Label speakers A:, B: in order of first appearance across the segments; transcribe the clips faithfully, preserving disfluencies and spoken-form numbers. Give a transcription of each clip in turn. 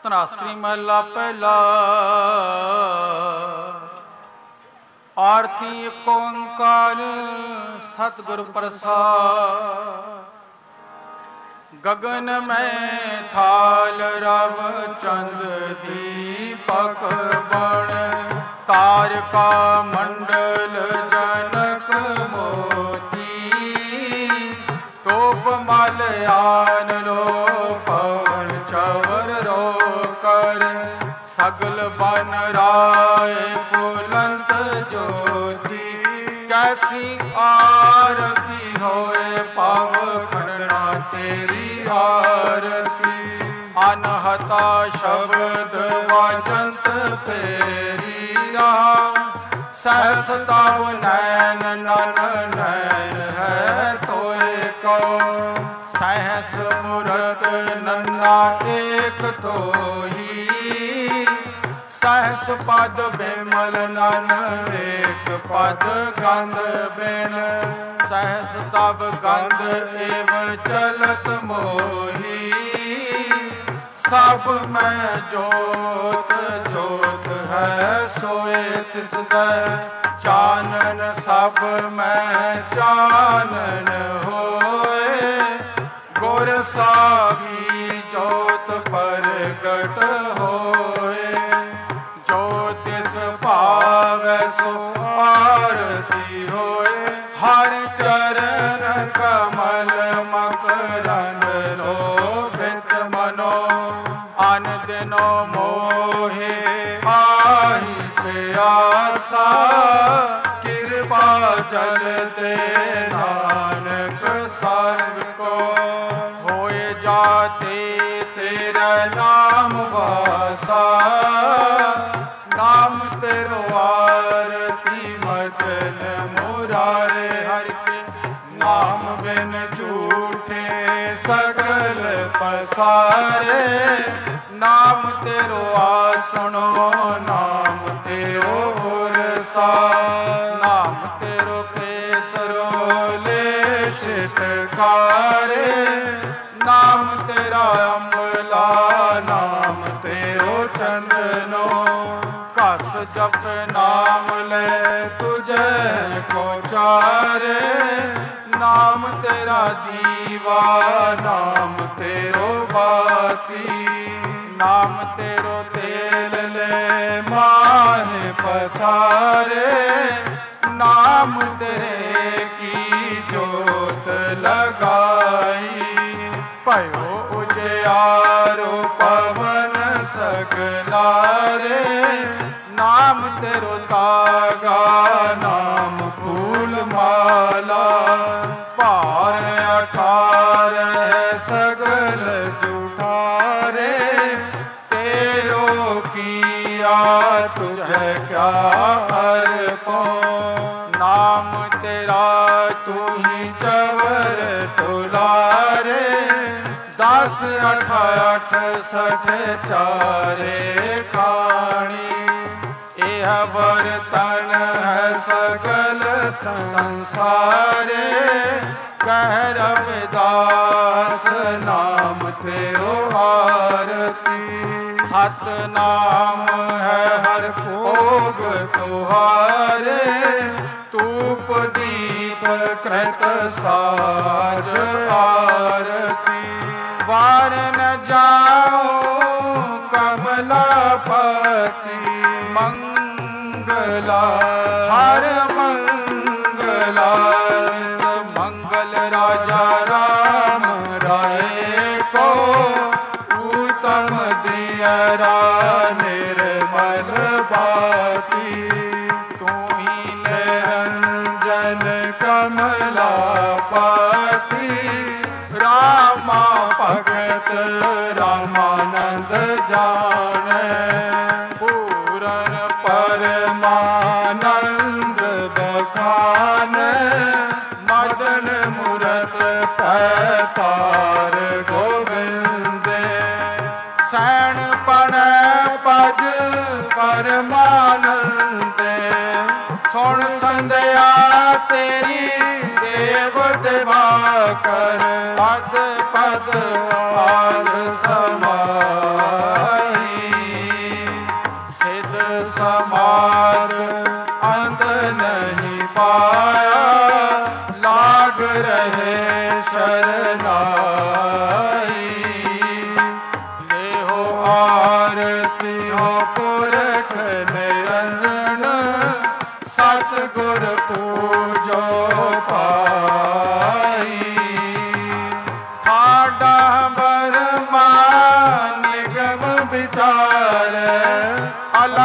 A: ਧਨਾਸਰੀ ਮਹਲਾ ਪਹਿਲਾ। ਆਰਤੀ ਏਕ ਓੰਕਾਰ ਸਤਿਗੁਰ ਪ੍ਰਸਾਦਿ। ਗगन में थाल रव चंद दीपक बण, तारका मंडल जनक मोती। तोप मल आन लो पवन चवर रो कर, सगल बन राय फुलंत ज्योति। कैसी आरती होए पाव खंडना तेरी आरती। अनहता शब्द वाजंत फेरी रहा, सहस तव नैन नन नैन है तोय को। सहस मूरत नन्ना एक तो ही, सहस पद बिमल नन एक पद गंध बिन। सहस तब गंध एव चलत मोही, सब में जोत जोत है सोए तिसदै। चानन सब में चानन होए, गुर सागी जोत परगट होए। जो तिस पावै सो आरती होए, हर चरण कमल मकरंद लोभित मनो। अन दिनो मोहे आहि प्यासा, कृपा चलते नानक संग को। होए जाते तेरा नाम वासा, नाम तेरो आरती मदन मुरारे। हर के नाम बिन झूठे सगल पसारे। नाम तेरो आसनो नाम तेरो उरसा। नाम तेरो केसरो लेश टिकारे। नाम तेरा अमला नाम तेरो चंदनो। कस जप नाम ले तुझे को चारे। नाम तेरा दीवा नाम तेरो बाती। नाम तेरो तेल ले माहे पसारे। नाम तेरे की जोत लगाई। भयो उजियारो पवन सगलारे। नाम तेरो तागा नाम फूल माला। पार अठारह सगल जुठारे। तेरो किया तुझे क्या अर्पो। नाम तेरा तू ही चवर तुलारे। दस अठ अठ सठ चारे खाणी। यह बर्तन है सगल संसारे। कह रविदास नाम तेरो आरती। सत नाम है हर भोग तुहारे। तूप दीप कृत साज आरती। वार न जाओ कमलापति मंगला। हर मंगला नित मंगल राजा राम राय को। उत्तम दियरा निर्मल बाती। तू ही निरंजन कमलापति। रामा भगत रामानंद जाने। पूरन परमानंद बखान। मदन मूरत पैतार गोविंद। सैन पण पज परमानंद। सुन संध्या तेरी देव दिवाकर। पद पद पाद समाई।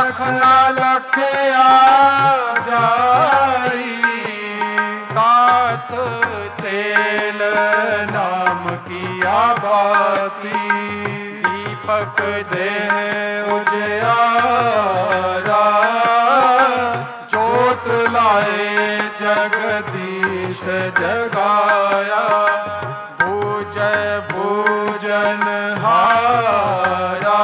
A: लख ना लखया जाई, तात तेल नाम किया बाती, दीपक दे उजियारा, जोत लाए जगदीश जगाया, भूजय भूजन हारा,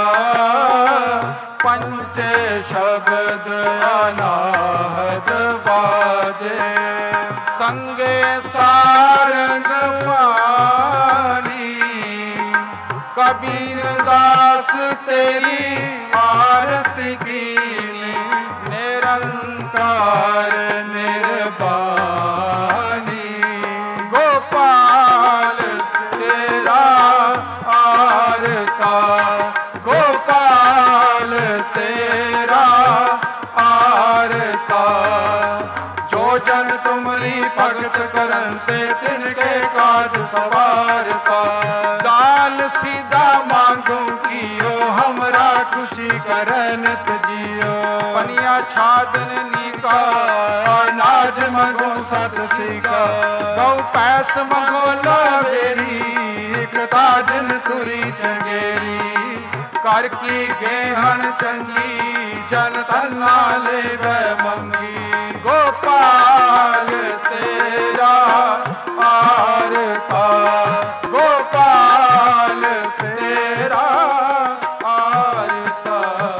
A: पंच शब्द अनाहत बाजे, संगे सारंग पानी, कबीर दास तेरी आरती कीनी, निरंकार निर्वाणी, गोपाल तेरा आरता, गोपाल तेरा आरता, जो जन तुमरी भगत करन ते तिनके काज सवार का, दाल सीधा मांगू कियो हमरा खुशी करन तजियो, पनिया छादन नीका अनाज मंगो सत सीका, गौ पैस मंगो लावेरी, एक ताजन तुरी चंगेरी, कर की गेहन चंगी जन तन्ना ले मंगी, गोपाल तेरा आरता, गोपाल तेरा आरता,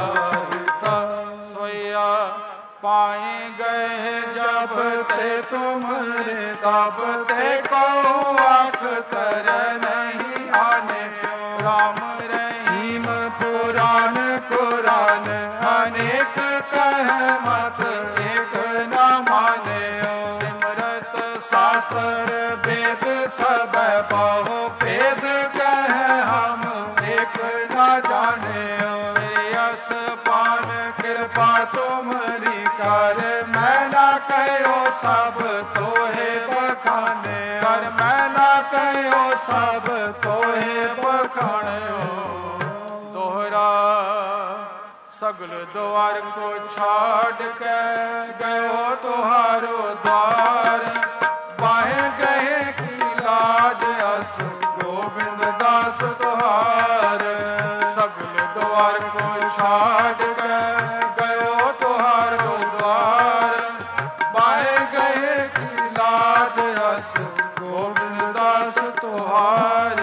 A: सोया पाए गए जब ते तुम्हारे, तब ते को आँख तर नहीं आने, राम रहीम पुराण कुरान अनेक कह मत एक न माने, सिमरत शास्त्र वेद सब बहु भेद कह हम एक न जाने, श्रेयस पान कृपा तुमरी कर, मैं ना कहो सब तोहे बखाने, कर मैं ना कहो सब तोहे बखाने, दोहरा सगल द्वार को छाड़ के गयो तुहारो द्वार, बाहे गए की लाज अस गोविंद दास तुहार, सगल द्वार को छाड़ के गयो तुहारो द्वार, बाहे गए की लाज अस गोविंद दास तुहार।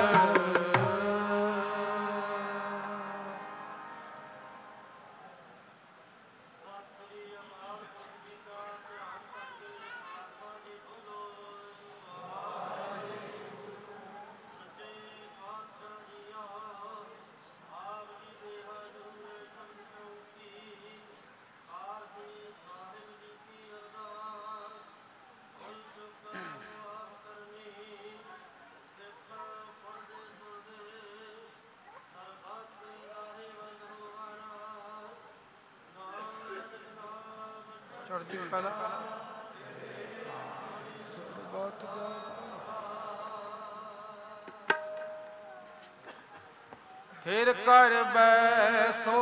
A: चढ़ती कला बहुत थिर कर बैसो,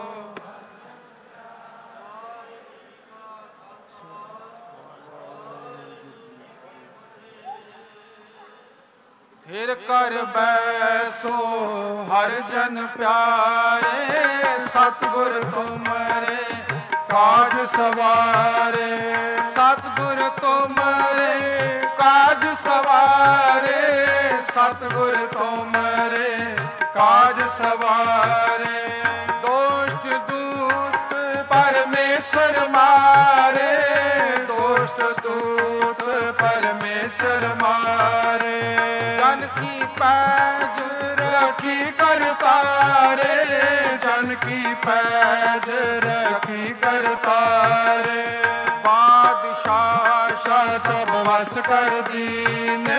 A: थिर कर बैसो हर जन प्यारे, सतगुर तुमरे काज सवारे, सतगुर तुमरे काज सवारे, सतगुर तुमरे काज सवारे, दोष दूत परमेश्वर मारे, दोष दूत परमेश्वर मारे, जन की पैज रखी कर तारे, जन की पैज रखी कर तारे, बादशाह सब वस कर दीने,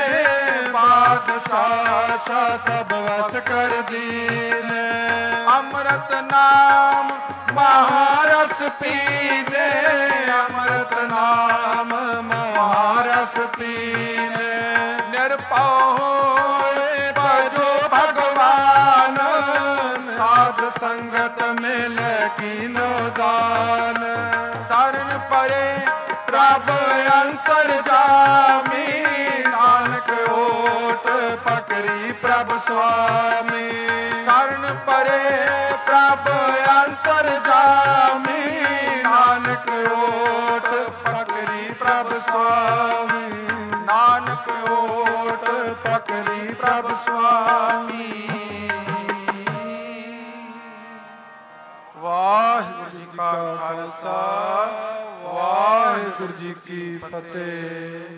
A: बादशाह सब वस कर दीने, अमृत नाम महारस पीने, अमृत नाम महारस पीने, निर्भय भजो भगवान सा साध संगत मिले कीनो दान। शरण परे प्रभ अंतर जामी, नानक ओट पकड़ी प्रभ स्वामी। शरण परे प्रभ अंतर जामी, नानक ओट पकड़ी प्रभ स्वामी। नानक ओट पकड़ी प्रभ स्वामी। वाहिगुरु जी का खालसा, वाहिगुरु जी की फतेह।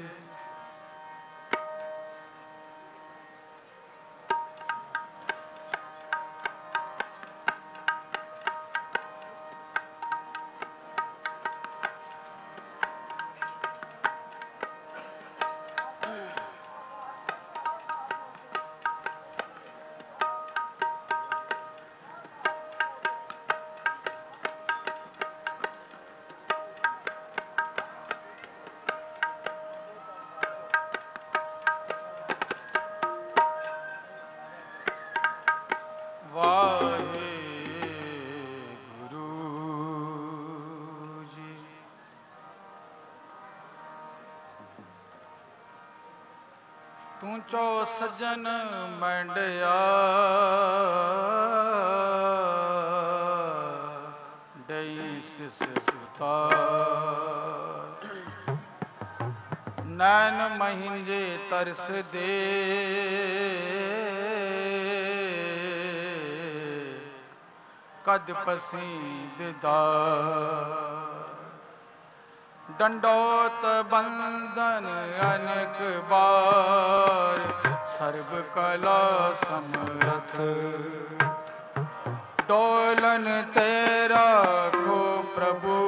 A: ਤੂੰ ਚੋ ਸੱਜਣ ਮੰਡਿਆ ਡਈ ਸਿਸ ਸੁਤਾ। ਨੈਣ ਮਹਿੰਜੇ ਤਰਸ ਦੇ ਕਦ ਪਸੀਂਦਦਾ। ਡੰਡੋਤ ਬੰਧਨ ਅਨੇਕ ਬਾਰ ਸਰਬ ਕਲਾ ਸਮਰਥ। ਡੋਲਨ ਤੇਰਾ ਕੋ ਪ੍ਰਭੂ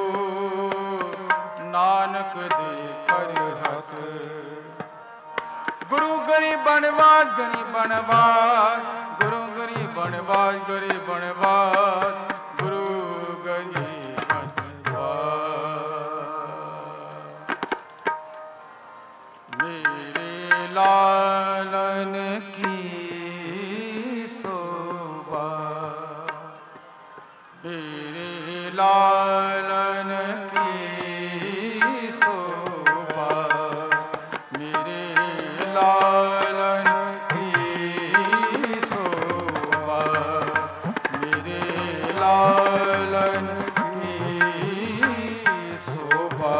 A: ਨਾਨਕ ਦੇ ਕਰ ਹੱਥ। ਗੁਰੂ ਗਰੀ ਬਣਵਾਜ ਗਰੀ ਬਣਵਾਜ, ਗੁਰੂ ਗਰੀ ਬਣਵਾਜ ਗਰੀ ਬਣਵਾਜ, ਗੁਰੂ ਗਰੀ ਲਾਲਨ ਕੀ ਸੋਭਾ। ਮੇਰੇ ਲਾਲਨ ਕੀ ਸੋਭਾ। ਮੇਰੇ ਲਾਲਨ ਕੀ ਸੋਭਾ। ਮੇਰੇ ਲਾਲਨ ਕੀ ਸੋਭਾ।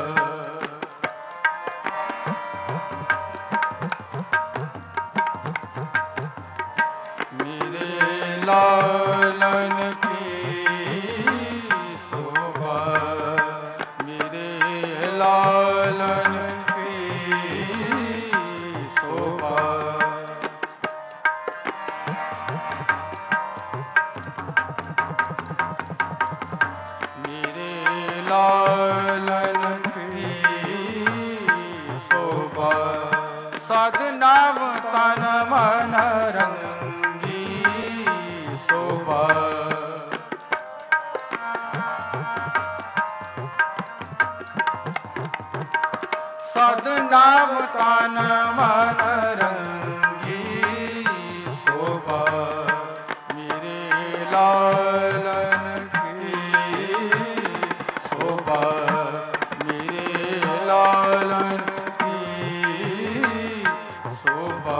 A: ਲਾਲਨ ਕੀ ਸੋਭਾ। ਮੇਰੇ ਲਾਲਨ ਕੀ ਸੋਭਾ। ਮੇਰੇ ਲਾਲਨ ਕੀ ਸੋਭਾ। ਸਦ ਨਾਮ ਤਨ ਮਨ ਰੰਗੀ ਸੋਭਾ। ਸਦ ਨਾਮ ਤਨ ਮਨ ਰੰਗੀ ਸੋਭਾ। ਮੇਰੇ ਲਾਲਨ ਕੀ ਸੋਭਾ। ਮੇਰੇ ਲਾਲਨ ਕੀ ਸੋਭਾ।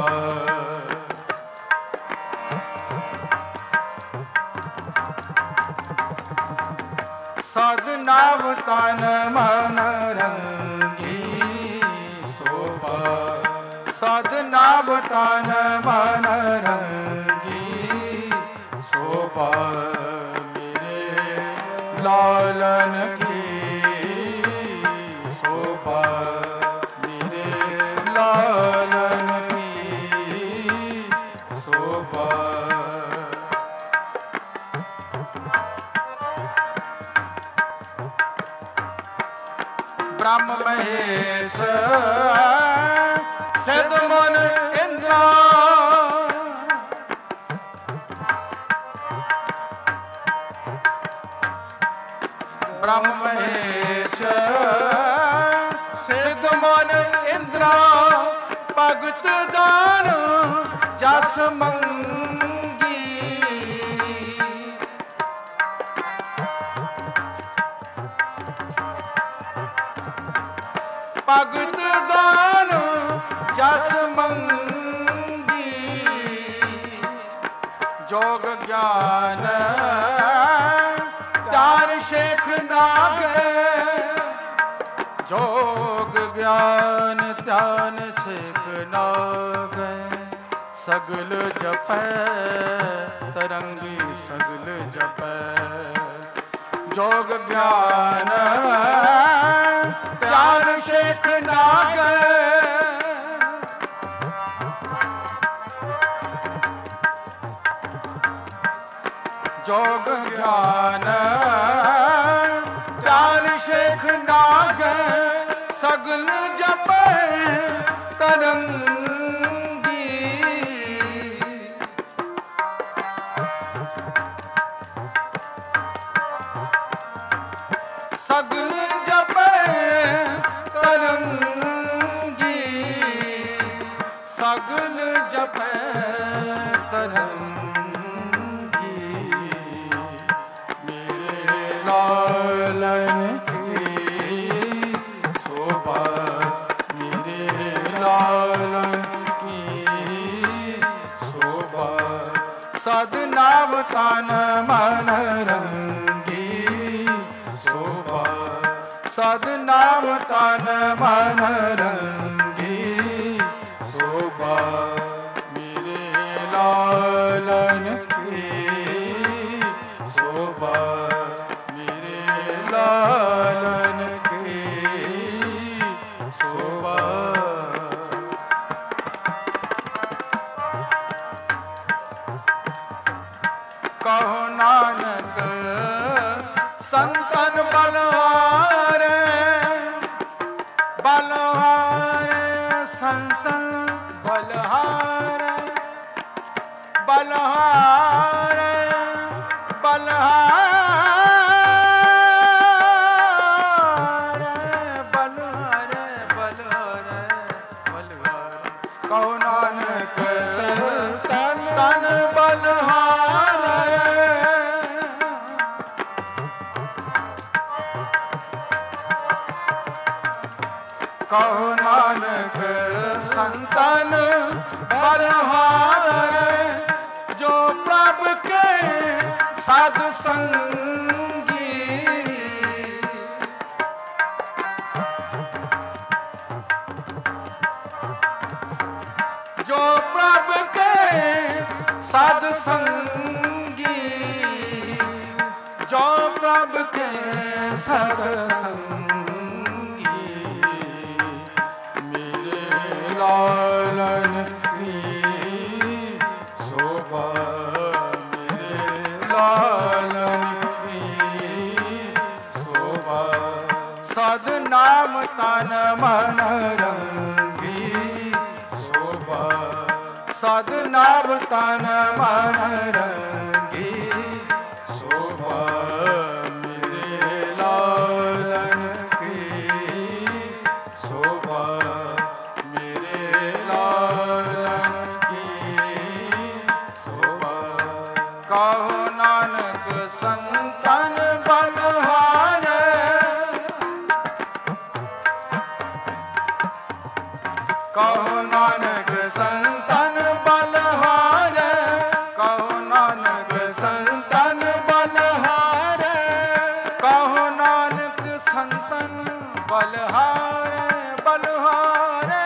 A: ਸਦ ਨਾਮ ਤਨ ਮਨ ਰੰਗੀ ਸੋਭਾ। ਸਦ ਨਾਮ ਤਨ ਮਨ ਰੰਗੀ ਸੋਭਾ। ਮੇਰੇ ਲਾਲਨ ਕੀ ਸੋਭਾ। ਮੇਰੇ ਲਾਲਨ ਕੀ ਸੋਭਾ। ब्रह्म महेश सिद्ध मन इंद्रा। ब्रह्म महेश सिद्ध मन इंद्रा। भगत दान जस मंगी। ਭਗਤ ਦਾਨ ਜਸ ਮੰਗੀ, ਜੋਗ ਗਿਆਨ ਧਿਆਨ ਸ਼ੇਖ ਨਾਗੇ, ਜੋਗ ਗਿਆਨ ਧਿਆਨ ਸ਼ੇਖ ਨਾਗੇ। ਸਗਲ ਜਪੈ ਤਰੰਗੀ ਸਗਲ ਜਪੈ, ਜੋਗ ਗਿਆਨ ਧਿਆਨ ਸ਼ੇਖ ਨਾਗੇ। ਜੋਗ ਗਿਆਨ ਧਿਆਨ ਸ਼ੇਖ ਨਾਗੇ, ਸਗਲ ਜਪੈ ਤਰੰਗੀ। ਸਗਲ ਜਪੈ ਤਰੰਗੀ, ਸਗਲ ਜਪੈ ਤਰੰਗੀ। ਮੇਰੇ ਲਾਲਨ ਕੀ ਸ਼ੋਭਾ, ਮੇਰੇ ਲਾਲਨ ਕੀ ਸ਼ੋਭਾ। ਸਦ ਨਾਮ ਤਨ ਮਨ ਰੰਗੀ ਸ਼ੋਭਾ, ਸਦ ਨਾਮ ਤਨ ਮਨ ਰੰਗੀ ਸ਼ੋਭਾ। ਮੇਰੇ ਲਾਲਨ ਕੀ ਸ਼ੋਭਾ, ਮੇਰੇ ਲਾਲਨ ਕੀ ਸ਼ੋਭਾ। ਕਹੋ ਨਾਨਕ ਸੰਤਨ ਬਲਹਾਰੇ, ਬਲਹਾਰੇ ਸੰਤਨ ਬਲਹਾਰੇ, ਬਲਹਾਰੇ ਬਲਹਾਰੇ, ਬਲਹਾਰੇ ਬਲਹਾਰੇ ਬਲਹਾਰੇ। ਕਹੋ ਨਾਨਕ ਸੰਤਨ ਤਨ ਬਲਹਾਰੇ, ਕਹੋ ਨਾਨਕ ਸੰਤਨ ਬਲਹਾਰੇ। ਜੋ ਪ੍ਰਭ ਕੇ ਸਾਧ ਸੰਗੀ, ਜੋ ਪ੍ਰਭ ਕੇ ਸਾਧ ਸੰਗੀ, ਜੋ ਪ੍ਰਭ ਕੇ ਸਾਧ ਸੰਗੀ। ਮੇਰੇ ਲਾਲਨ ਕੀ ਸ਼ੋਭਾ, ਮੇਰੇ ਲਾਲਨ ਕੀ ਸ਼ੋਭਾ। ਸਦ ਨਾਮ ਤਨ ਮਨ ਰੰਗੀ ਸ਼ੋਭਾ, ਸਦ ਨਾਮ ਤਨ ਮਨ ਰੰਗੀ ਸ਼ੋਭਾ। ਮੇਰੇ ਲਾਲਨ ਕੀ ਸ਼ੋਭਾ, ਮੇਰੇ ਲਾਲਨ ਕੀ ਸ਼ੋਭਾ। ਕਹੋ ਨਾਨਕ ਸੰਤਨ ਬਲਹਾਰੇ, ਕਹੋ ਨਾਨਕ ਸੰਤਨ ਬਲਹਾਰੇ, ਕਹੋ ਨਾਨਕ ਸੰਤਨ ਬਲਹਾਰੇ, ਕਹੋ ਨਾਨਕ ਸੰਤਨ ਬਲਹਾਰੇ, ਬਲਹਾਰੇ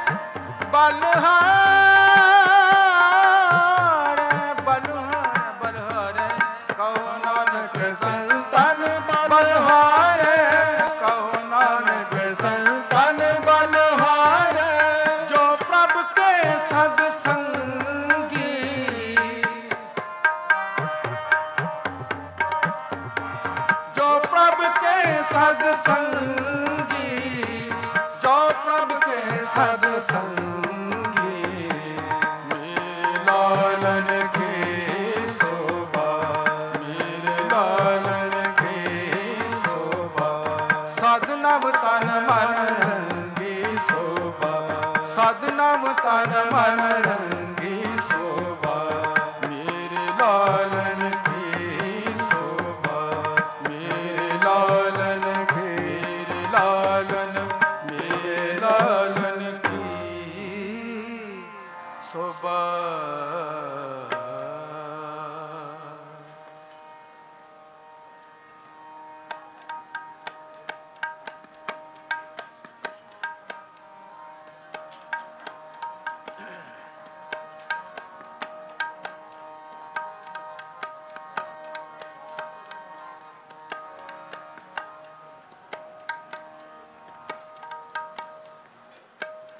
A: ਬਲਹਾਰੇ ਬਲਹਾਰੇ ਬਲਹਾਰੇ। ਕਹੋ ਨਾਨਕ ਸੰਤਨ ਬਲਹਾਰੇ, ਕਹੋ ਨਾਨਕ ਸੰਤਨ ਬਲਹਾਰੇ। ਜੋ ਪ੍ਰਭ ਕੇ ਸਦ ਸੰਗੀ, ਜੋ ਪ੍ਰਭ ਕੇ ਸਦ ਸੰਗੀ, ਜੋ ਪ੍ਰਭ ਕੇ ਸਦ ਸੰਗੀ। ਮੇਰੇ ਲਾਲਨ ਕੀ ਸ਼ੋਭਾ, ਮੇਰੇ ਲਾਲਨ ਕੀ ਸ਼ੋਭਾ। ਸਦ ਨਵ ਤਨ ਮਨ ਰੰਗੀ ਸ਼ੋਭਾ, ਸਦ ਨਵ ਤਨ ਮਨ ਰੰਗੀ ਸ਼ੋਭਾ। ਮੇਰੇ ਲਾਲਨ ਕੀ ਸ਼ੋਭਾ, ਮੇਰੇ ਲਾਲਨ ਕੀ ਲਾਲਨ, ਮੇਰੇ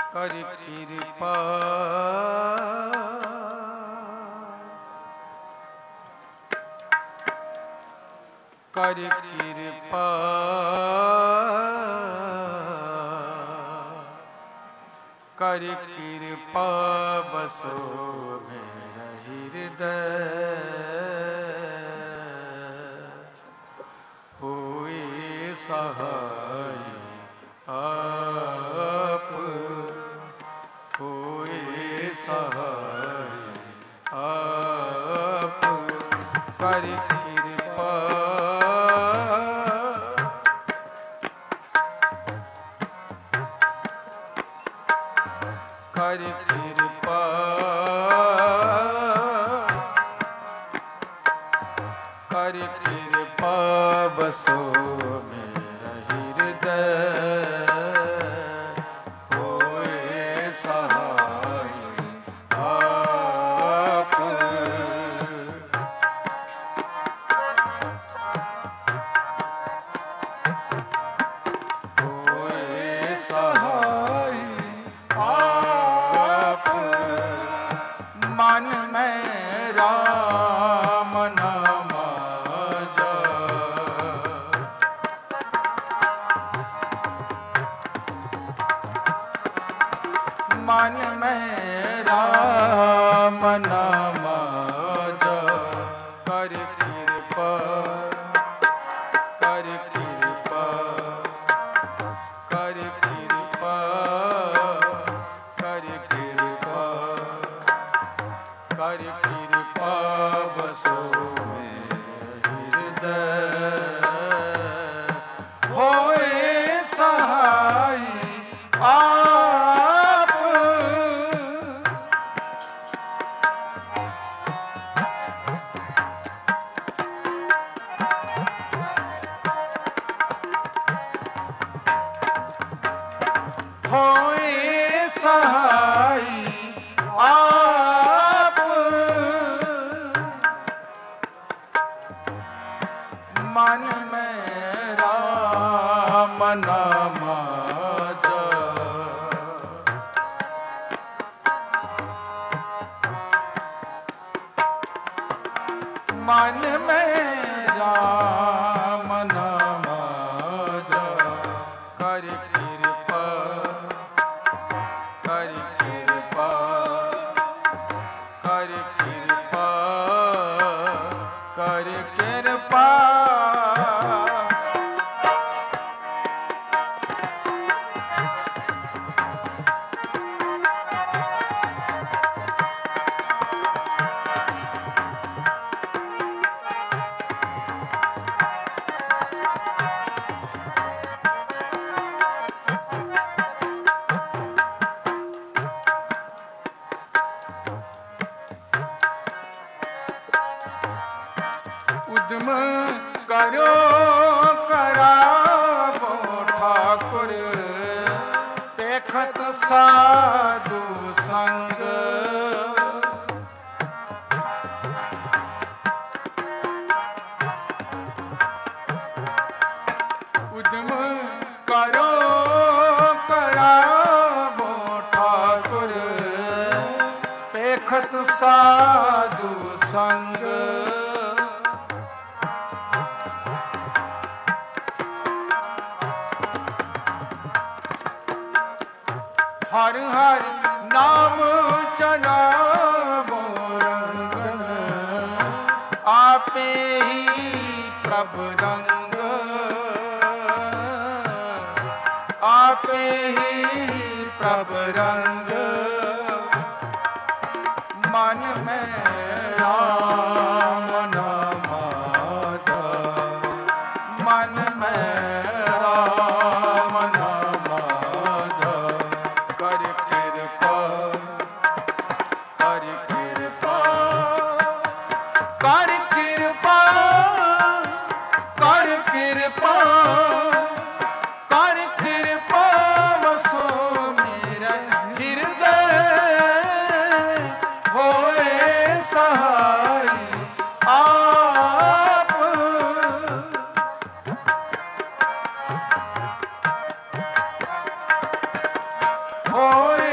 A: कर कृपा कर कृपा कर कृपा बसो मेरा हृदय हुए सहाय आप हुए सहाय आप कर कृपा कर कृपा कर कृपा बसो मेरा हृदय होए सहाय आप होए सहाय आप मन में राम नाम मन में राम नाम कर कृपा कर कृपा कर कृपा कर कृपा कर कृपा बसो हृदय होए सहाय आप होए सहाय आप मन में राम नाम मन में राम नाम कर कृपा कर कृपा कर कृपा कर कृपा उद्यम करो करावो ठाकुर देखत साधु संग उद्यम करो करावो ठाकुर देखत साधु संग हर हर नाम चलावो रंगन आपे ही प्रभु रंग आपे ही प्रभु रंग मन में राम नाम मन में राम नाम कर कृपा कर कृपा कर कृपा कर कृपा कर कृपा बसो मेरा हृदय होए सहाय आप होए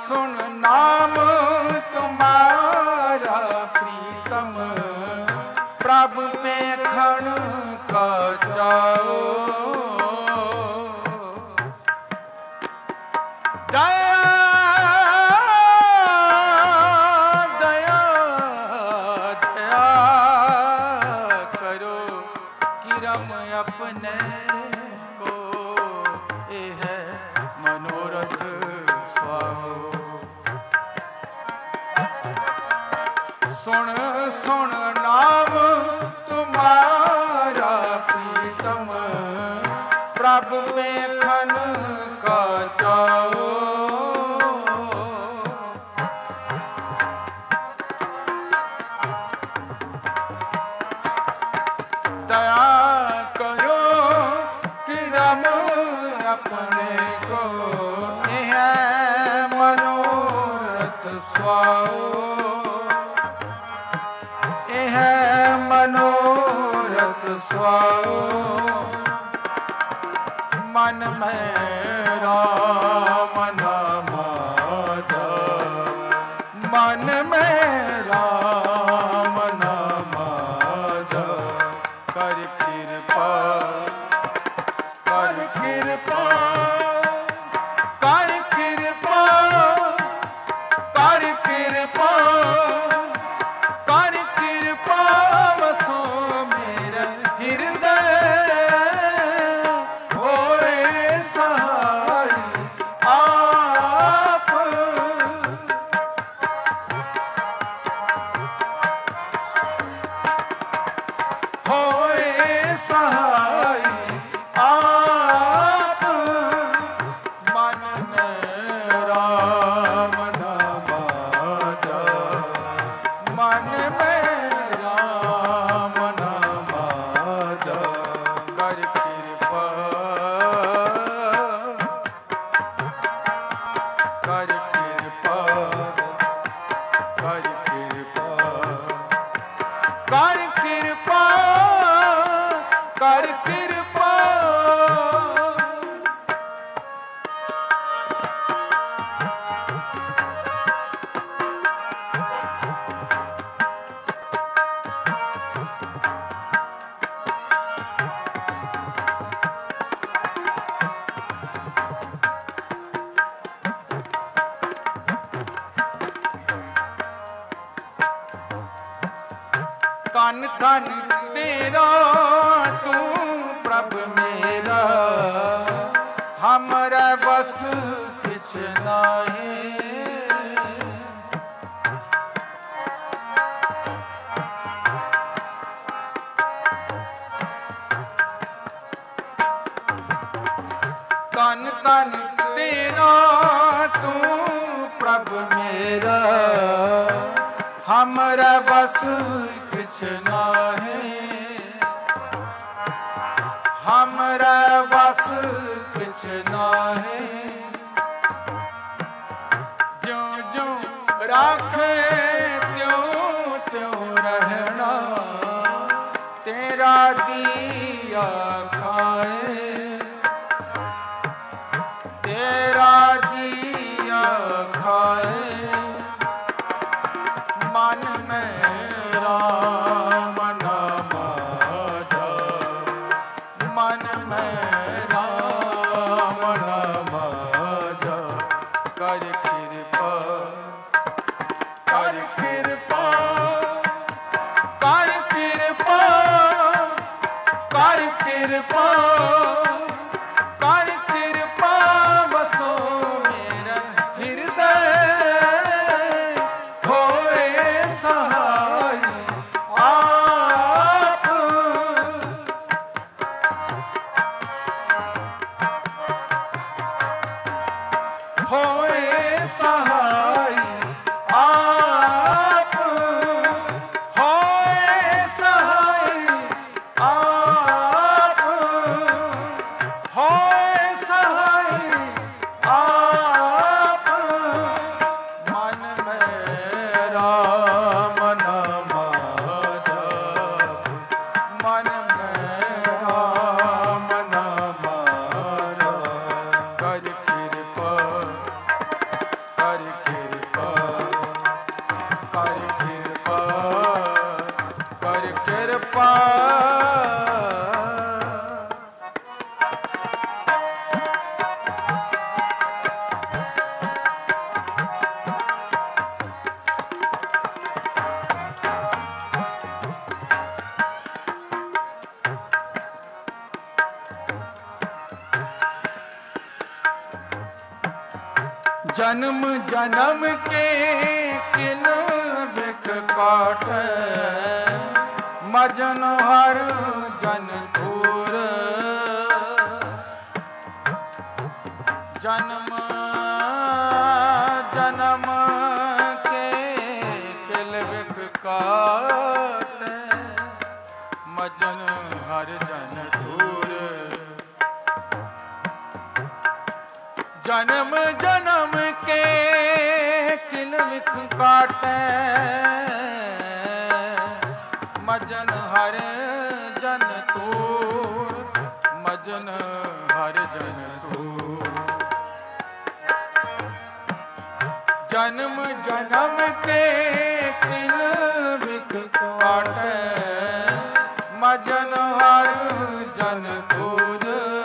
A: सुन नाम तुम्हारा प्रीतम, प्रभु में खण का जाओ। दया दया दया करो कि रम अपने को, ये है मनोरथ स्वाहो। सुन सुन नाम तुम्हारा प्रीतम, प्रभु में खन का जाओ। दया करो कि रम अपने को, यह मनोरथ स्वाओ। यह मनोरथ स्वाओ। मन में राम नाम आधा, मन में राम नाम आधा। कर कृपा कर कृपा कर कृपा कर कृपा कर कृपा वसो मेरा हृदय, होए सहाय आप। होए सहाय आप। मन में राम नाम आधा, मन में राम नाम आधा। कर कृपा कर कृपा कर कृपा कर कृपा कर कृपा। तन तन तेरा तू प्रभु मेरा, हमरा बस किछ नाहीं। तन तन तेरा तू प्रभु मेरा, हमरा बस किछ नाहीं। हमरा बस किछ नाहीं। ज्यों ज्यों राखे त्यों त्यों रहना, तेरा दिया खाए। तेरा दिया खाए। मन में राम नाम आधा, मन में राम नाम आधा। कर कृपा कर कृपा कर कृपा कर कृपा कर कृपा। बसो मेरा हृदय, होए सहाय आप। होए सहाय आप। होए सहाय आप। जन्म जन्म के किन बिख काटै, मजन हर जन दूर। जन्म जन्म के किल बिख काटै, मजन हर जन दूर। जन्म जन्म के किल बिख काटै, मजन हर जन दूर। मजन हर जन दूर। जन्म जन्म के किल बिख काटै, मजन हर जन दूर।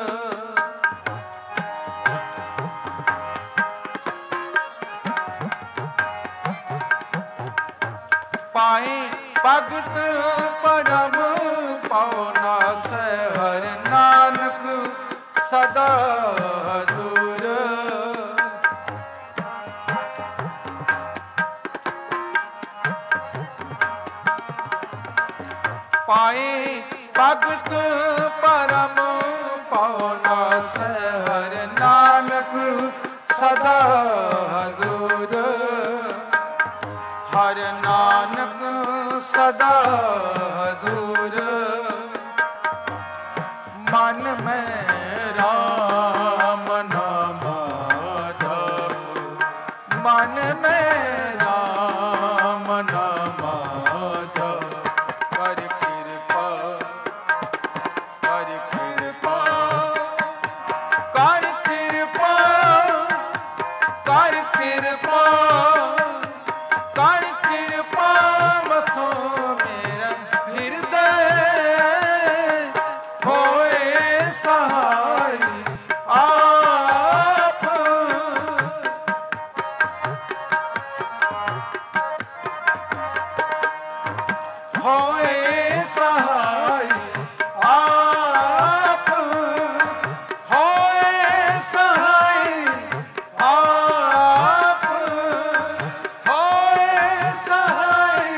A: पाए भगत परम पाओ नासै, हर नानक सदा हजूर। पाए भगत परम पाओ नासै, हर नानक सदा हजूर। हर नानक सदा हजूर। मन में राम नाम जप, मन में राम नाम जप। कर कृपा कर कृपा कर कृपा कर कृपा कर कृपा बसो मेरा हृदय, होए सहाय आप। होए सहाय आप। होए सहाय आप। होए सहाय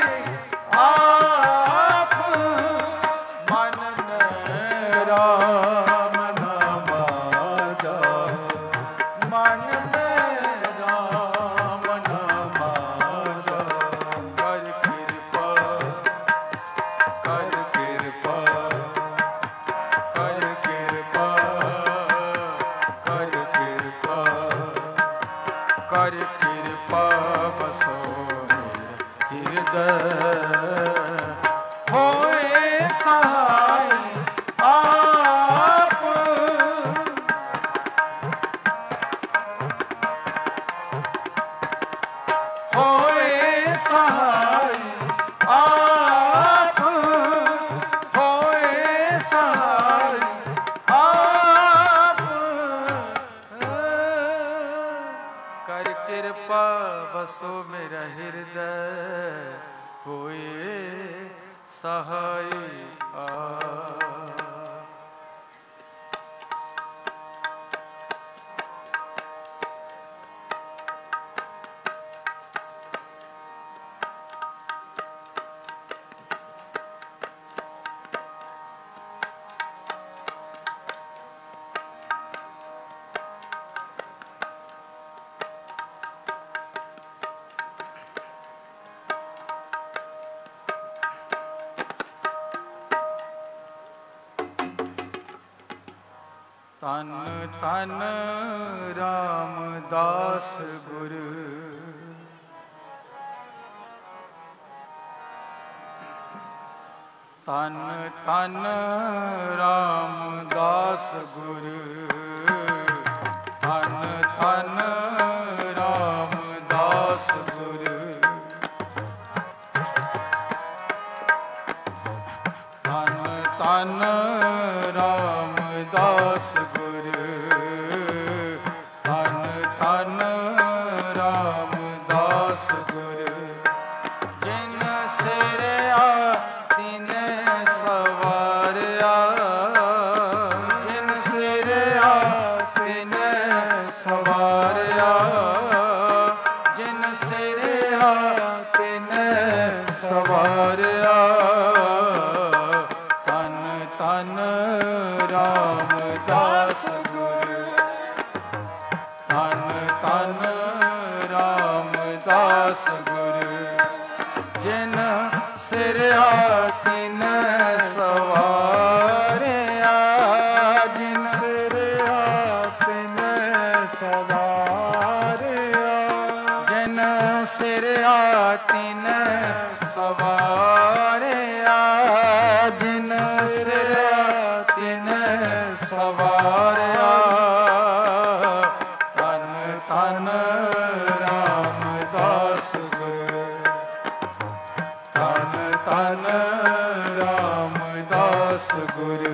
A: आप। मन में राम नाम जप, मन में राम नाम जप। कर कृपा कर कृपा कर कृपा कर कृपा कर कृपा बसो मेरे हृदय, होए सहाय आप। होए सहाय आप। होए सहाय आप। कर कृपा बसो मेरा हृदय, होए सहाय आप। तन तन रामदास गुर, तन तन रामदास गुर। तन तन रामदास गुर। तन तन रामदास गुर। तन तन रामदास गुर। जिन सिरया तिन सवारया, जिन सिरया तिन सवारया। ਧਨ ਰਾਮਦਾਸ ਗੁਰ, ਧਨ ਧਨ ਰਾਮਦਾਸ ਗੁਰ, ਜਿਨ ਸਿਰਿਆ ਤਿਨ ਸਵਾਰਿਆ, ਜਿਨ ਸਿਰਿਆ ਤਿਨ ਸਵਾਰਿਆ, ਜਿਨ ਸਿਰਿਆ ਤਿਨ ਸਵਾਰਿਆ, ਜਿਨ ਸਿਰਿਆ ਤਿਨ ਸਵਾਰਿਆ, ਧਨ ਧਨ ਰਾਮਦਾਸ ਗੁਰ, ਧਨ ਧਨ ਰਾਮਦਾਸ ਗੁਰ।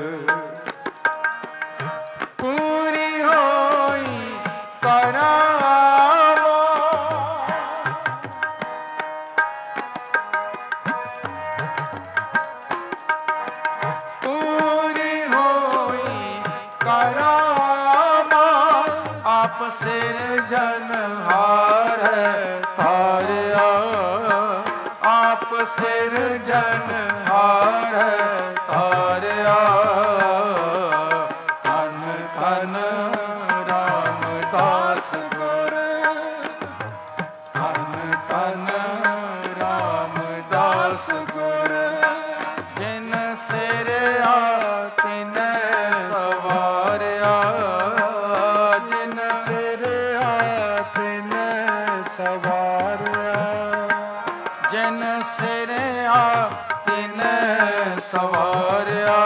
A: ਪੂਰੀ ਹੋਈ ਕਰਾਵੋ, ਪੂਰੀ ਹੋਈ ਕਰਾਵਾ, ਆਪ ਸਿਰਜਨਹਾਰ ਤਾਰਿਆ, ਆਪ ਸਿਰਜਨਹਾਰ ਤਾਰਿਆ, ਧਨ ਧਨ ਰਾਮਦਾਸ ਗੁਰ, ਧਨ ਧਨ ਰਾਮਦਾਸ ਗੁਰ, ਜਿਨ ਸਿਰਿਆ ਤਿਨ ਸਵਾਰਿਆ, ਜਿਨ ਸਿਰਿਆ ਤਿਨ ਸਵਾਰਿਆ, ਜਿਨ ਸਿਰਿਆ ਤਿਨ ਸਵਾਰਿਆ,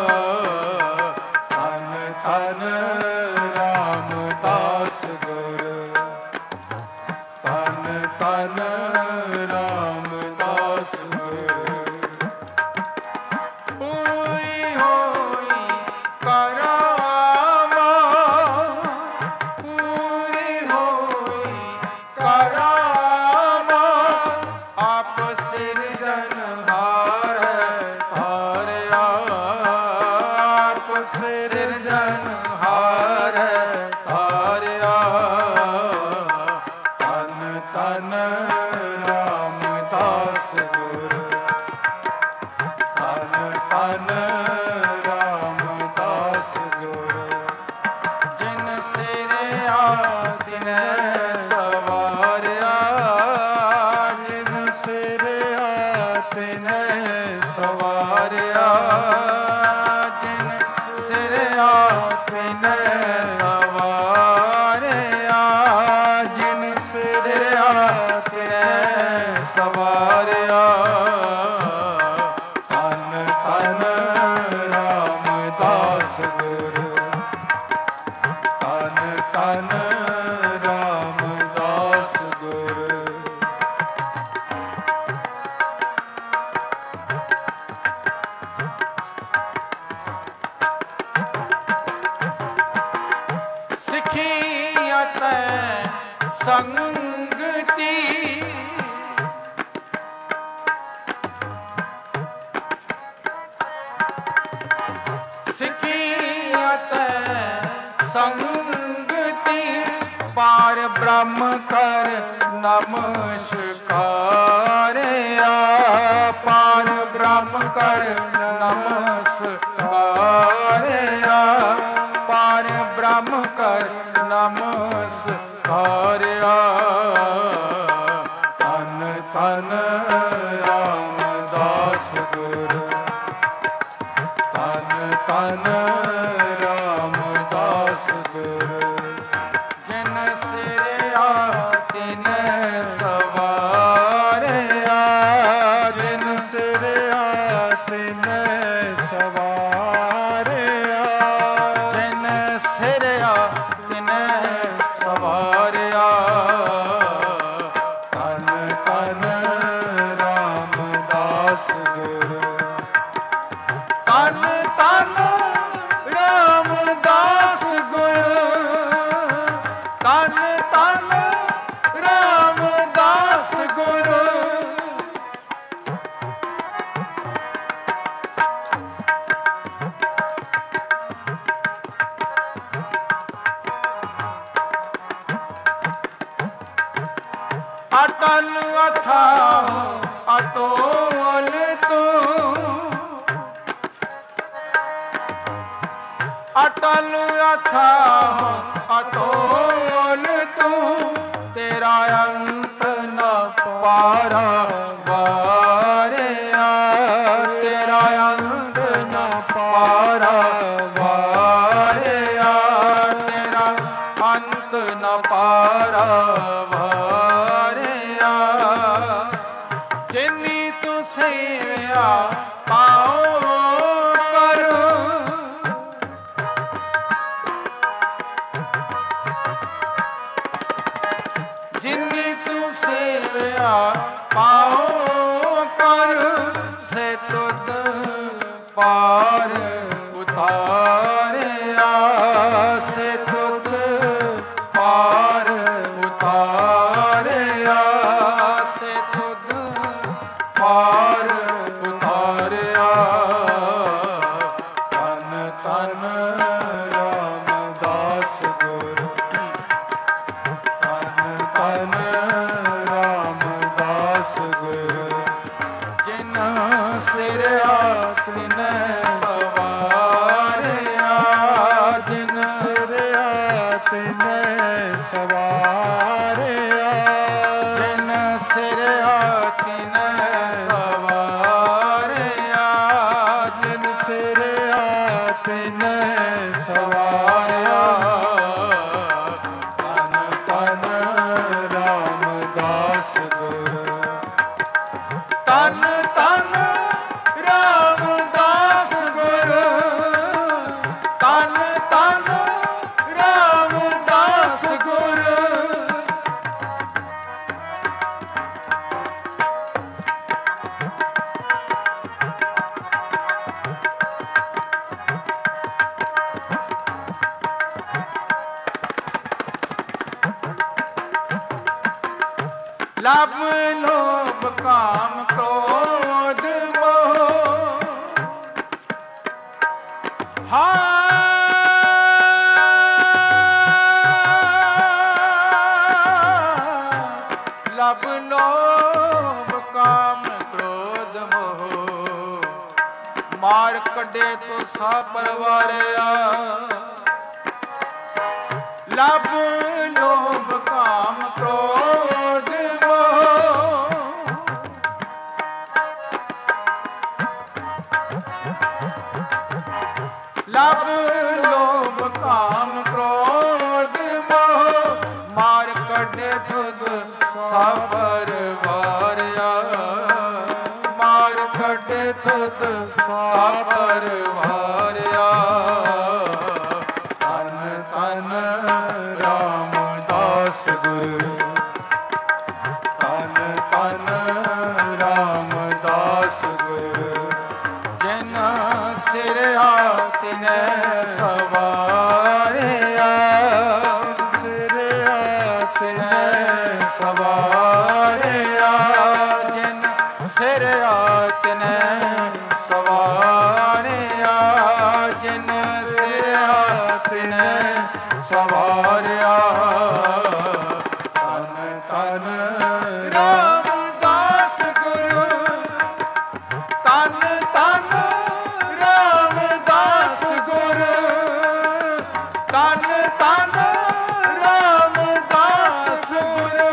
A: ਧਨ ਧਨ ਰਾਮਦਾਸ ਗੁਰ, ਧਨ ਧਨ ਰਾਮਦਾਸ ਗੁਰ। ਪੂਰੀ ਹੋਈ ਕਰਾਵਾ, ਪੂਰੀ ਹੋਈ ਕਰਾਵਾ, ਆਪ ਸਿਰਜਨਹਾਰ ਤਾਰਿਆ, ਆਪ ਸਿਰਜਨਹਾਰ ਤਾਰਿਆ, ਧਨ ਧਨ ਰਾਮਦਾਸ ਗੁਰ, ਧਨ ਧਨ ਰਾਮਦਾਸ ਗੁਰ, ਜਿਨ ਸਿਰਿਆ ਤਿਨ ਸਵਾਰਿਆ, ਜਿਨ ਸਿਰਿਆ ਤਿਨ ਸਵਾਰਿਆ, ਜਿਨ ਸਿਰਿਆ ਤਿਨ ਸਵਾਰਿਆ, ਜਿਨ ਸਿਰਿਆ ਤਿਨ ਸਵਾਰਿਆ, ਧਨ ਧਨ ਰਾਮਦਾਸ ਗੁਰ, ਧਨ ਧਨ ਰਾਮਦਾਸ ਗੁਰ। ਸਿੱਖੀ ਅਤੇ ਸੰਗਤੀ, ਸਿੱਖੀ ਅਤੇ ਸੰਗਤੀ, ਪਾਰ ਬ੍ਰਹਮ ਕਰ ਨਮਸਕਾਰਿਆ, ਪਾਰ ਬ੍ਰਹਮ ਕਰ ਨਮਸਕਾਰਿਆ, ਪਾਰ ਬ੍ਰਹਮ ਕਰ ਨਮਸਕਾਰਿਆ, ਧਨ ਧਨ ਰਾਮਦਾਸ ਗੁਰ, ਧਨ ਧਨ ਰਾਮਦਾਸ ਗੁਰ, ਜਿਨ ਸਿਰਿਆ ਤਿਨ ਸਵਾਰਿਆ, ਜਿਨ ਸਿਰਿਆ ਤਿਨ ਸਵਾਰਿਆ, ਜਿਨ ਸਿਰਿਆ ਤਿਨ ਸਵਾਰਿਆ, ਧਨ ਧਨ ਰਾਮਦਾਸ ਗੁਰ, ਧਨ ਧਨ ਰਾਮਦਾਸ ਗੁਰ, ਧਨ ਧਨ ਰਾਮਦਾਸ ਗੁਰ। ਅਟਲ ਅਥਾਹ ਅਤੋਲ ਤੂੰ, अटल अथाह अतोल तू, तेरा अंत न पारा वारिया, तेरा अंत न पारा वारिया, तेरा अंत न पारा वारिया। जिन्नी तू सेविया पाओ पर, जिन्नी तू सेविया पाओ कर, से तुद पार उतारिया, से तुद पार उतारिया, से तुद पार उतारिया। तन तन रामदास गुरु, तन तन रामदास गुरु, जिन सिर तिन सवारिया, जिन सिर तिन सवारिया, जिन सिर तिन सवारिया, जिन सिर तिन सवारिया। तन तन रामदास गुरु, तन तन रामदास गुरु, तन तन रामदास गुरु। लब लोभ काम क्रोध मोह, लब लोभ काम क्रोध मोह, मार कढ़े तो सा परवारिया। लब लोभ काम क्रोध मोह, लब लोभ काम क्रोध मोह, मार कढ़े तुद सा परवारिया, मार कढ़े तुद सा परवारिया। तन तन रामदास गुरु, तन तन रामदास गुरु, जिन सिर तिन सवारिया, सिर तिन सवारिया, जिन सिर तिन सवारिया, जिन सिर तिन सवारिया। तन तन रामदास गुरु, तन तन रामदास गुरु, तन तन रामदास गुरु।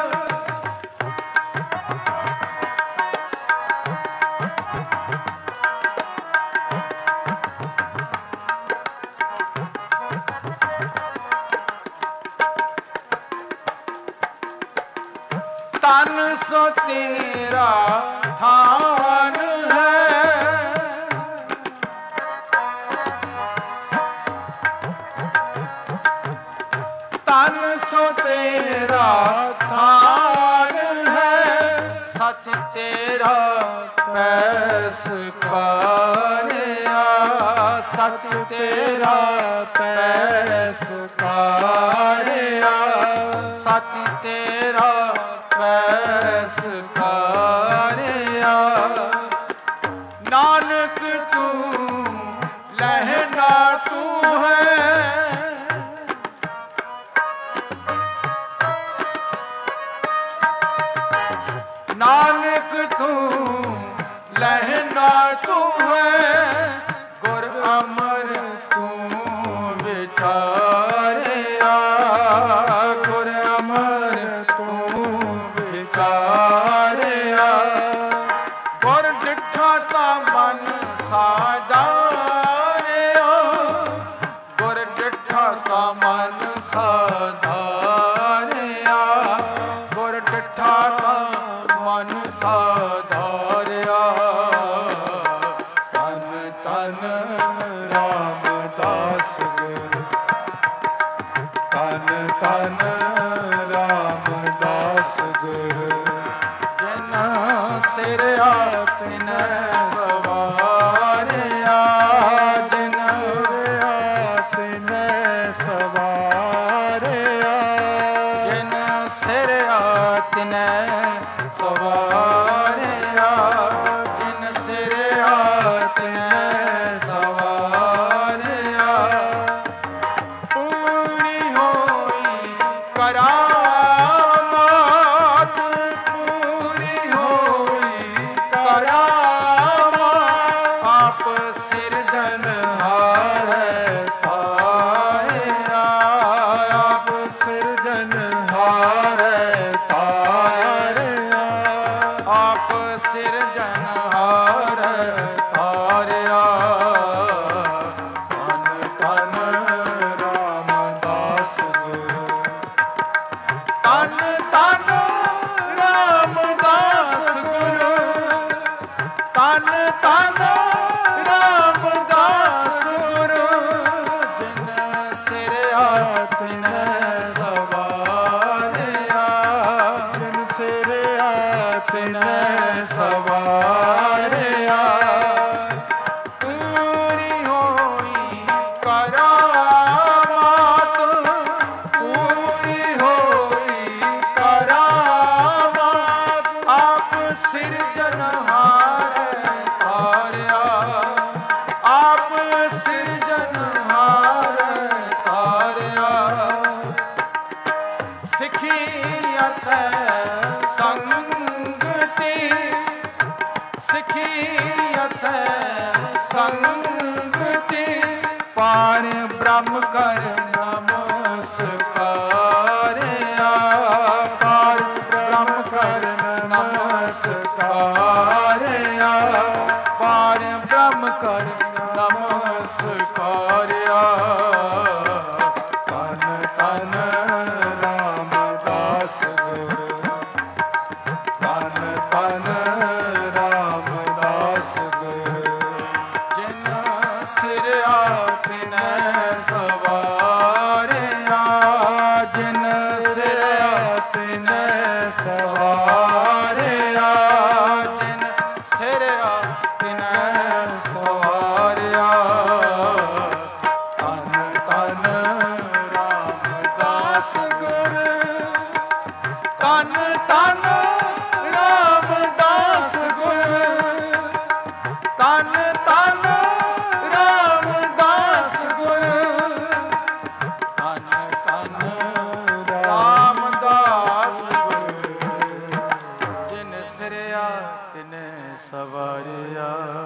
A: तन सो तेरा थान है, तन सो तेरा थान है, सच तेरा पैस कारिया, सच तेरा पैस कारिया, सच तेरा पैस कारिया। नानक तू लहना तू है, नानक तू लहना तू है, गुर अमर तू ਪਾਰ ਬ੍ਰਹਮ ਕਰ ਨਮਸਕਾਰਿਆ, ਪਾਰ ਬ੍ਰਹਮ ਕਰ ਨਮਸਕਾਰਿਆ, ਪਾਰ ਬ੍ਰਹਮ ਕਰ ਨਮਸਕਾਰਿਆ। ਧੰਨ ਧੰਨ ਰਾਮਦਾਸ ਗੁਰ, ਧੰਨ ਧੰਨ ਰਾਮਦਾਸ ਗੁਰ, ਜਿਨ ਸਿਰਿਆ ਤਿਨੈ ਸਵਾਰਿਆ, ਜਿਨ ਸਿਰਿਆ ਤਿਨੈ ਸਵਾਰਿਆ, ਜਿਨ ਸਿਰਿਆ ਤਿਨੈ ਸਵਾਰਿਆ। ਧੰਨ ਧੰਨ ਰਾਮਦਾਸ ਗੁਰ, ਧੰਨ ਧੰਨ ਰਾਮਦਾਸ ਗੁਰ, ਧੰਨ ਧੰਨ ਰਾਮਦਾਸ ਗੁਰ, ਧੰਨ ਧੰਨ ਰਾਮਦਾਸ ਗੁਰ, ਜਿਨ ਸਿਰਿਆ ਤਿਨੈ ਸਵਾਰਿਆ।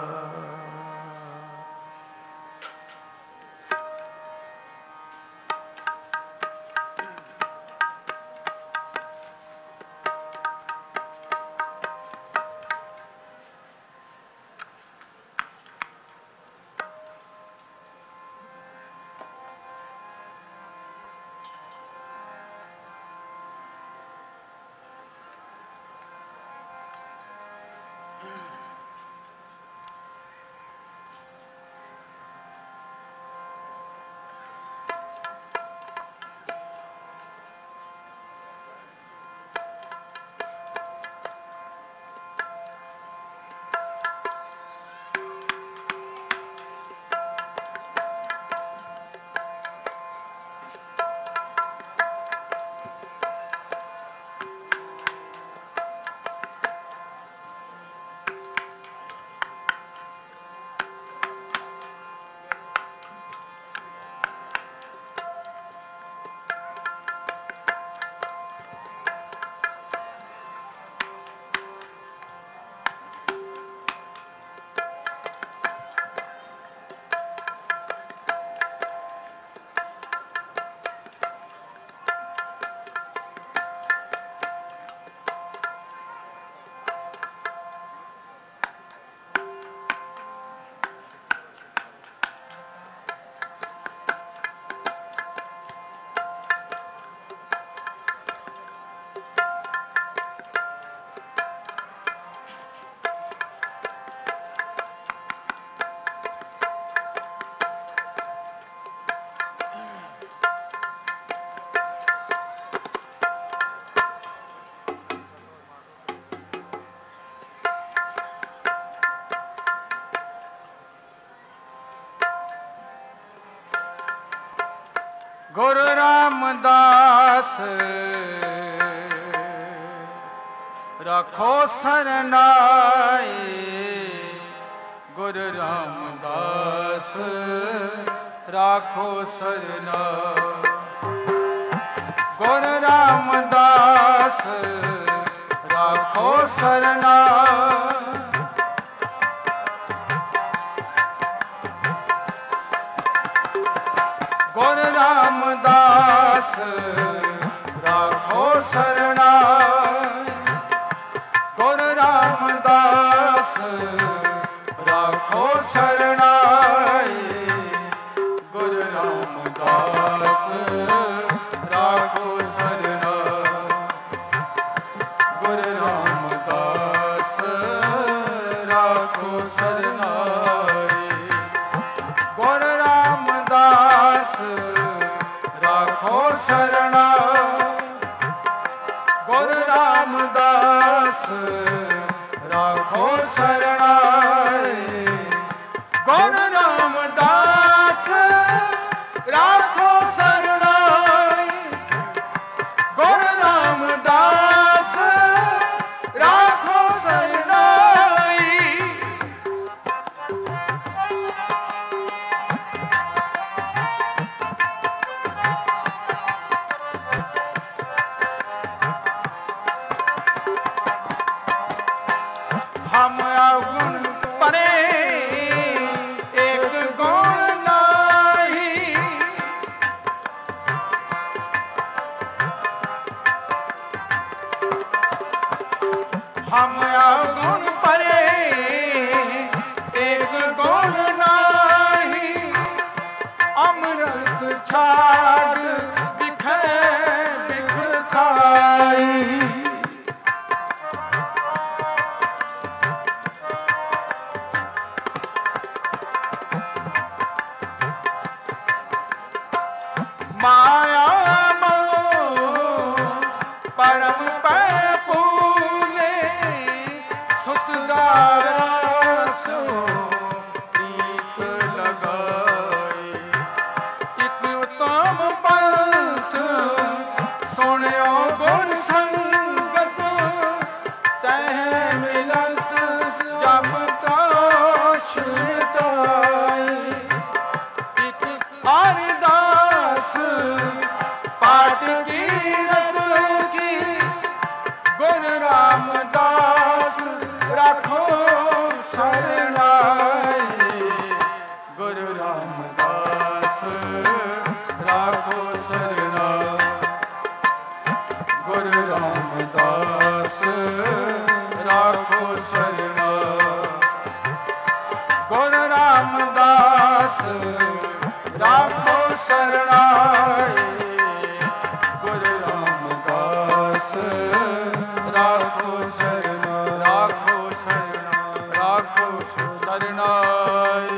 A: ਗੁਰੂ ਰਾਮਦਾਸ ਰੱਖੋ ਸਰਨਾਈ, ਗੁਰੂ ਰਾਮਦਾਸ ਰੱਖੋ ਸਰਨਾਈ, ਗੁਰੂ ਰਾਮਦਾਸ ਰੱਖੋ ਸਰਨਾਈ, ਗੁਰੂ ਰਾਮਦਾਸ ਰੱਖੋ ਸਰਨਾਈ, ਗੁਰੂ ਰਾਮਦਾਸ ਰੱਖੋ ਸਰਨਾਈ, ਗੁਰੂ ਰਾਮਦਾਸ ਰੱਖੋ ਸਰਨਾਈ, ਗੁਰੂ ਰਾਮਦਾਸ ਰੱਖੋ ਸਰਨਾਈ, ਗੁਰੂ ਰਾਮਦਾਸ ਰੱਖੋ ਸਰਨਾਈ, ਗੁਰੂ ਰਾਮਦਾਸ ਰੱਖੋ ਸਰਨਾਈ, ਗੁਰੂ ਰਾਮਦਾਸ ਰੱਖੋ ਸਰਨਾਈ, ਗੁਰੂ ਰਾਮਦਾਸ ਰੱਖੋ ਸਰਨਾਈ। माया मोह परम पै फूले सुतदारा सो प्रीत लगाए। एक उत्तम पंथ सुनियो गुण संगत तह मिलत जब त्राश मिटाए। एक हरिदास पाठ कीरत की गुरु रामदास राखो शरणाई। गुरु रामदास राखो शरणा। गुरु रामदास राखो शरणा। गुरु रामदास राखो शरणाई। गुरु रामदास राखो शरणा। राखो शरणा। राखो शरणाई।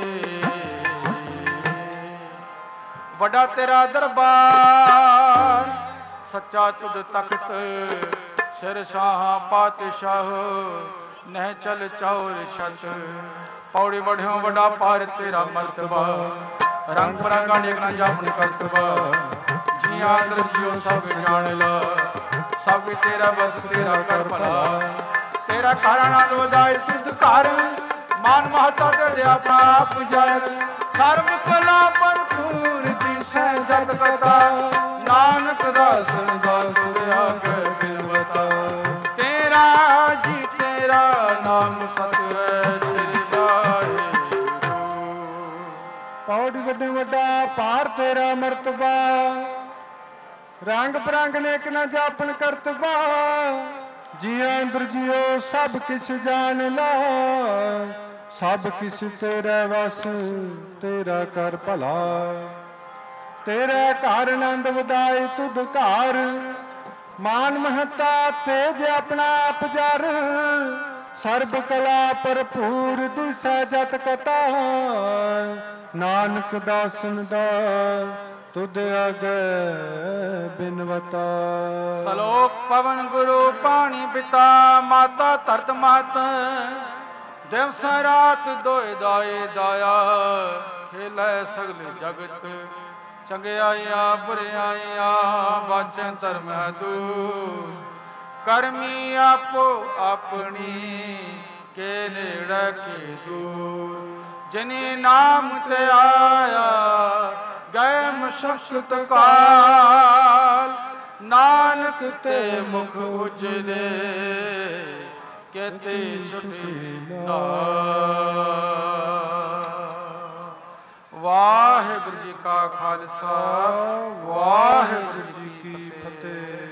A: वड्डा तेरा दरबार सच्चा तुद तख्त सिरशाह पातशाह नह चल चौर छत। पौड़ी बढ़ियो वड्डा पार तेरा मर्तबा रंग बरंगा नेकना जापन करतबा। जिया अंदर जियो सब जान ला सब तेरा बस तेरा कर भला। तेरा घर आनंद वधाए तुद घर मान महता ते दे अपना आप जड़। सर्व कला भरपूर दिसै जत कथा नानक दासन दा तुद आगे बिनवता। तेरा जी तेरा नाम सत है श्री वाहिगुरू।
B: पौड़ी वड्डे वड्डा पार तेरा मर्तबा रंग बरंग नेक न जापन करतबा। जिया अंदर जियो सब किस जान ला सब किस तेरा वस तेरा कर भला। तेरे घर आनंद वधाए तुद घर मान महता तेज अपना आप जर। सर्ब कला भरपूर दिसै जत कथा नानक दासन दा तुद आगे बिनवता।
A: सलोक पवन गुरु पानी पिता माता धरत मात। दिवस रात दोए दाए दाया खेलै सगल जगत। चंगियाइयां बुरियाइयां वाचन धर्म दूर। करमी आपो अपनी के नेड़े के दूर। जिनी नाम ते आया गए मशक्कत काल। नानक ते मुख उजले कहते छुटे नाल। वाहिगुरू जी का खालसा वाहिगुरू जी की फतेह।